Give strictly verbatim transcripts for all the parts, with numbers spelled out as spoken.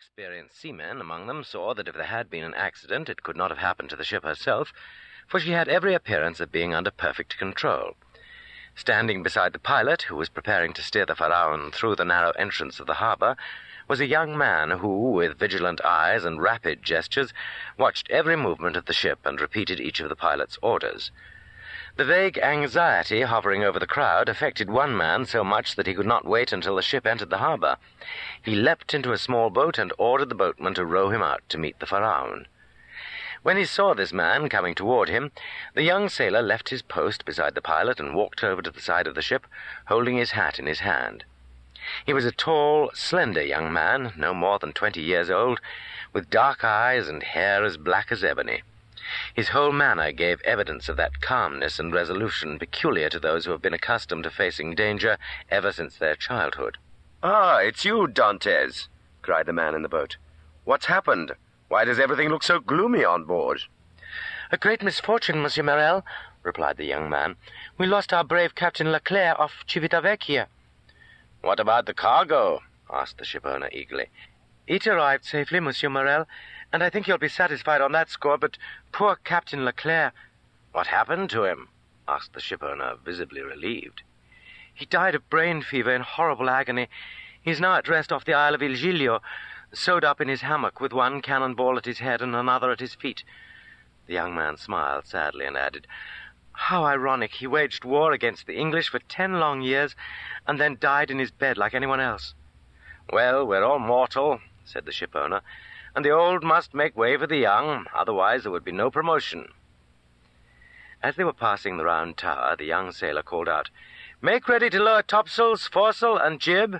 experienced seamen among them saw that if there had been an accident, it could not have happened to the ship herself, for she had every appearance of being under perfect control. Standing beside the pilot, who was preparing to steer the Pharaon through the narrow entrance of the harbor, was a young man who, with vigilant eyes and rapid gestures, watched every movement of the ship and repeated each of the pilot's orders. The vague anxiety hovering over the crowd affected one man so much that he could not wait until the ship entered the harbor. He leapt into a small boat and ordered the boatman to row him out to meet the Pharaon. When he saw this man coming toward him, the young sailor left his post beside the pilot and walked over to the side of the ship, holding his hat in his hand. He was a tall, slender young man, no more than twenty years old, with dark eyes and hair as black as ebony. His whole manner gave evidence of that calmness and resolution peculiar to those who have been accustomed to facing danger ever since their childhood. "Ah, it's you, Dantès," cried the man in the boat. "What's happened? Why does everything look so gloomy on board?" "A great misfortune, Monsieur Morrel," replied the young man. "We lost our brave Captain Leclerc off Civitavecchia." "What about the cargo?" asked the shipowner eagerly. "It arrived safely, Monsieur Morrel, and I think you'll be satisfied on that score, but poor Captain Leclerc—" "What happened to him?" asked the shipowner, visibly relieved. "He died of brain fever in horrible agony. He's now at rest off the Isle of Il Giglio, sewed up in his hammock with one cannon-ball at his head and another at his feet." The young man smiled sadly and added, "How ironic! He waged war against the English for ten long years, and then died in his bed like anyone else." "Well, we're all mortal," said the shipowner, "and the old must make way for the young, otherwise there would be no promotion." As they were passing the round tower, the young sailor called out, "Make ready to lower topsails, foresail, and jib."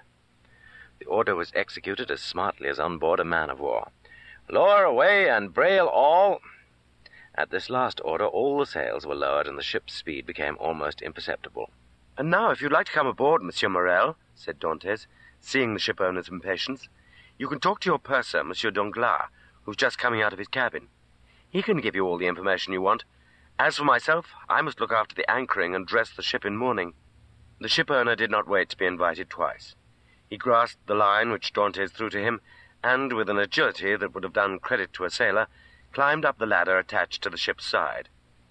The order was executed as smartly as on board a man-of-war. "Lower away and brail all." At this last order, all the sails were lowered, and the ship's speed became almost imperceptible. "And now, if you'd like to come aboard, Monsieur Morrel," said Dantès, seeing the shipowner's impatience, "you can talk to your purser, Monsieur Danglars, who's just coming out of his cabin. He can give you all the information you want. As for myself, I must look after the anchoring and dress the ship in mourning." The shipowner did not wait to be invited twice. He grasped the line which Dantès threw to him, and, with an agility that would have done credit to a sailor, climbed up the ladder attached to the ship's side.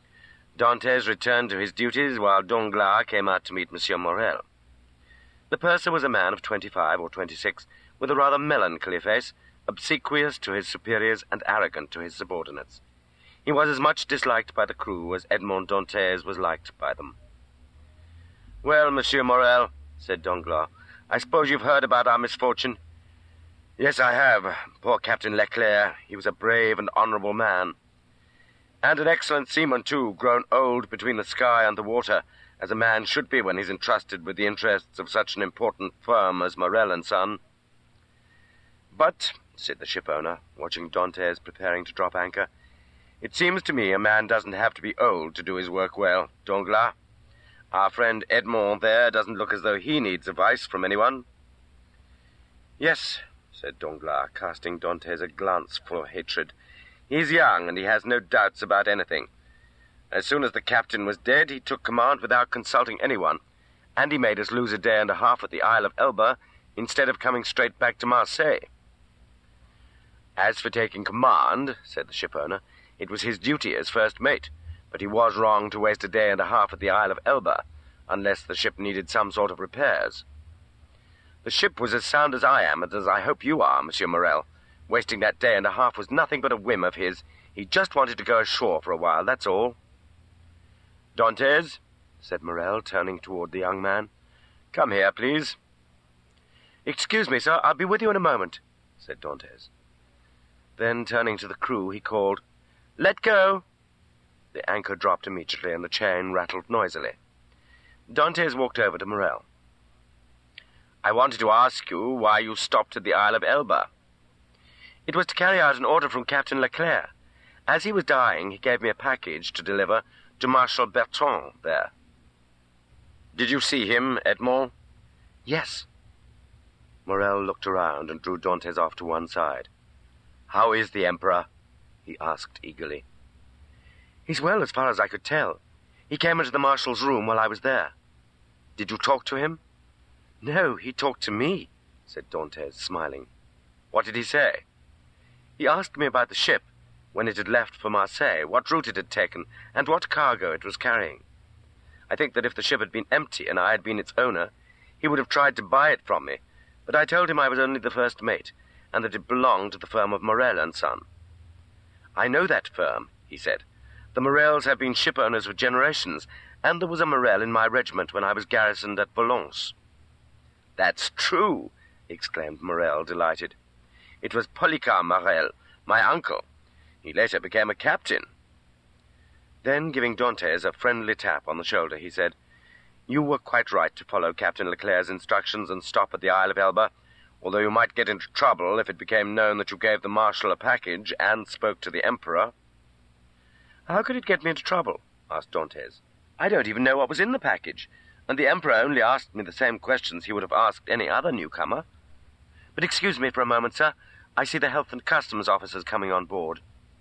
Dantès returned to his duties, while Danglars came out to meet Monsieur Morrel. The purser was a man of twenty-five or twenty-six, with a rather melancholy face, obsequious to his superiors and arrogant to his subordinates. He was as much disliked by the crew as Edmond Dantès was liked by them. "Well, Monsieur Morrel," said Danglars, "I suppose you've heard about our misfortune?" "Yes, I have. Poor Captain Leclerc. He was a brave and honorable man. And an excellent seaman, too, grown old between the sky and the water, as a man should be when he's entrusted with the interests of such an important firm as Morrel and Son." "But," said the shipowner, watching Dantès preparing to drop anchor, "it seems to me a man doesn't have to be old to do his work well, Danglars. Our friend Edmond there doesn't look as though he needs advice from anyone." "Yes," said Danglars, casting Dantès a glance full of hatred. "He's young, and he has no doubts about anything. As soon as the captain was dead, he took command without consulting anyone, and he made us lose a day and a half at the Isle of Elba instead of coming straight back to Marseille." "As for taking command," said the shipowner, "it was his duty as first mate, but he was wrong to waste a day and a half at the Isle of Elba, unless the ship needed some sort of repairs. The ship was as sound as I am, and as I hope you are, Monsieur Morrel. Wasting that day and a half was nothing but a whim of his. He just wanted to go ashore for a while, that's all." "Dantès," said Morrel, turning toward the young man, "come here, please." "Excuse me, sir, I'll be with you in a moment," said Dantès. Then, turning to the crew, he called, "Let go!" The anchor dropped immediately, and the chain rattled noisily. Dantès walked over to Morrel. "I wanted to ask you why you stopped at the Isle of Elba." "It was to carry out an order from Captain Leclerc. As he was dying, he gave me a package to deliver to Marshal Bertrand there." "Did you see him, Edmond?" "Yes." Morrel looked around and drew Dantès off to one side. "How is the Emperor?" he asked eagerly. "He's well, as far as I could tell. He came into the Marshal's room while I was there." "Did you talk to him?" "No, he talked to me," said Dantès, smiling. What did he say? He asked me about the ship, when it had left for Marseille, what route it had taken, and what cargo it was carrying. I think that if the ship had been empty and I had been its owner, he would have tried to buy it from me, but I told him I was only the first mate, and that it belonged to the firm of Morel and Son. I know that firm, he said. The Morels have been ship owners for generations, and there was a Morel in my regiment when I was garrisoned at Valence. That's true, exclaimed Morel, delighted. It was Policar Morel, my uncle. He later became a captain. Then, giving Dantes a friendly tap on the shoulder, he said, You were quite right to follow Captain Leclerc's instructions and stop at the Isle of Elba, although you might get into trouble if it became known that you gave the Marshal a package and spoke to the Emperor. How could it get me into trouble? Asked Dantes. I don't even know what was in the package, and the Emperor only asked me the same questions he would have asked any other newcomer. But excuse me for a moment, sir. I see the Health and Customs officers coming on board.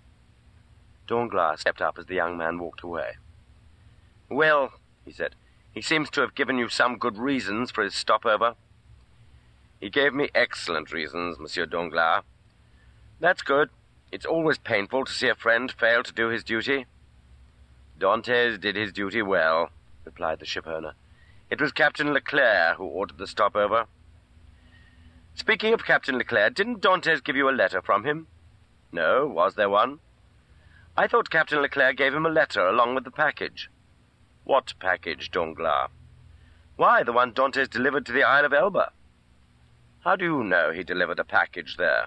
Danglars stepped up as the young man walked away. Well, he said, he seems to have given you some good reasons for his stopover. He gave me excellent reasons, Monsieur Danglars. That's good. It's always painful to see a friend fail to do his duty. Dantes did his duty well, replied the shipowner. It was Captain Leclerc who ordered the stopover. Speaking of Captain Leclerc, didn't Dantes give you a letter from him? No, was there one? I thought Captain Leclerc gave him a letter along with the package. What package, Danglars? Why, the one Dantes delivered to the Isle of Elba. How do you know he delivered a package there?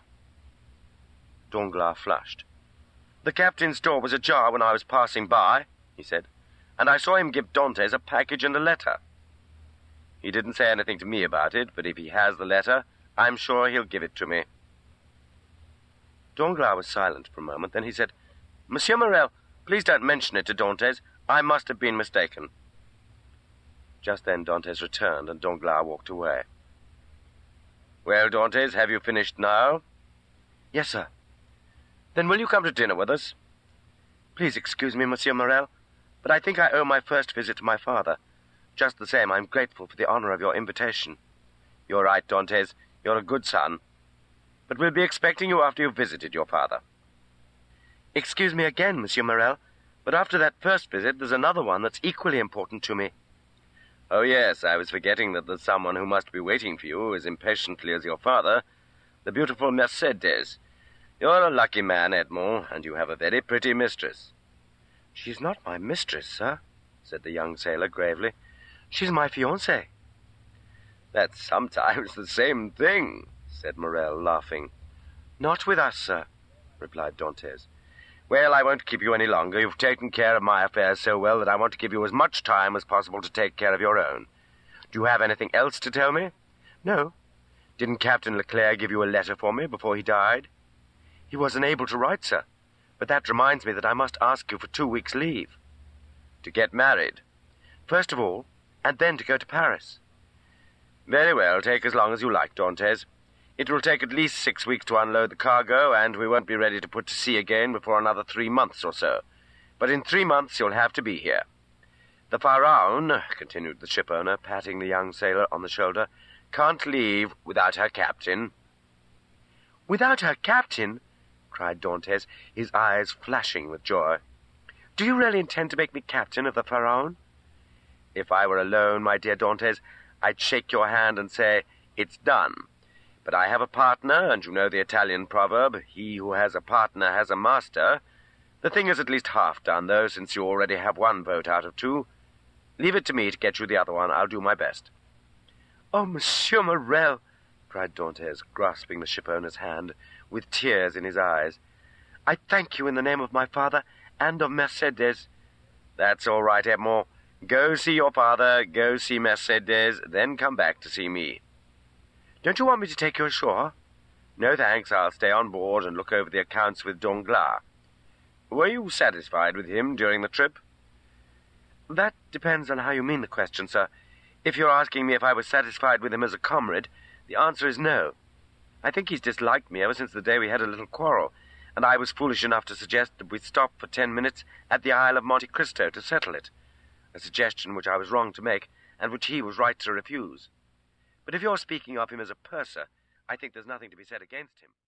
Danglars flushed. The captain's door was ajar when I was passing by, he said, and I saw him give Dantes a package and a letter. He didn't say anything to me about it, but if he has the letter, I'm sure he'll give it to me. Danglars was silent for a moment, then he said, Monsieur Morel, please don't mention it to Dantes. I must have been mistaken. Just then Dantes returned, and Danglars walked away. Well, Dantes, have you finished now? Yes, sir. Then will you come to dinner with us? Please excuse me, Monsieur Morel, but I think I owe my first visit to my father. Just the same, I'm grateful for the honor of your invitation. You're right, Dantes. You're a good son. But we'll be expecting you after you've visited your father. Excuse me again, Monsieur Morel, but after that first visit, there's another one that's equally important to me. Oh, yes, I was forgetting that there's someone who must be waiting for you as impatiently as your father, the beautiful Mercedes. You're a lucky man, Edmond, and you have a very pretty mistress. She's not my mistress, sir, said the young sailor gravely. She's my fiancée. That's sometimes the same thing, said Morel, laughing. Not with us, sir, replied Dantes. Well, I won't keep you any longer. You've taken care of my affairs so well that I want to give you as much time as possible to take care of your own. Do you have anything else to tell me? No. Didn't Captain Leclerc give you a letter for me before he died? He wasn't able to write, sir. But that reminds me that I must ask you for two weeks' leave. To get married? First of all, and then to go to Paris. Very well, take as long as you like, Dantes. It will take at least six weeks to unload the cargo, and we won't be ready to put to sea again before another three months or so. But in three months you'll have to be here. The Pharaon, continued the shipowner, patting the young sailor on the shoulder, can't leave without her captain. Without her captain? Cried Dantes, his eyes flashing with joy. Do you really intend to make me captain of the Pharaon? If I were alone, my dear Dantes, I'd shake your hand and say, it's done. But I have a partner, and you know the Italian proverb, he who has a partner has a master. The thing is at least half done, though, since you already have one vote out of two. Leave it to me to get you the other one. I'll do my best. Oh, Monsieur Morel, cried Dantes, grasping the shipowner's hand, with tears in his eyes. I thank you in the name of my father and of Mercedes. That's all right, Edmond. Go see your father, go see Mercedes, then come back to see me. Don't you want me to take you ashore? No, thanks. I'll stay on board and look over the accounts with Danglars. Were you satisfied with him during the trip? That depends on how you mean the question, sir. If you're asking me if I was satisfied with him as a comrade, the answer is no. I think he's disliked me ever since the day we had a little quarrel, and I was foolish enough to suggest that we stop for ten minutes at the Isle of Monte Cristo to settle it, a suggestion which I was wrong to make, and which he was right to refuse. But if you're speaking of him as a purser, I think there's nothing to be said against him.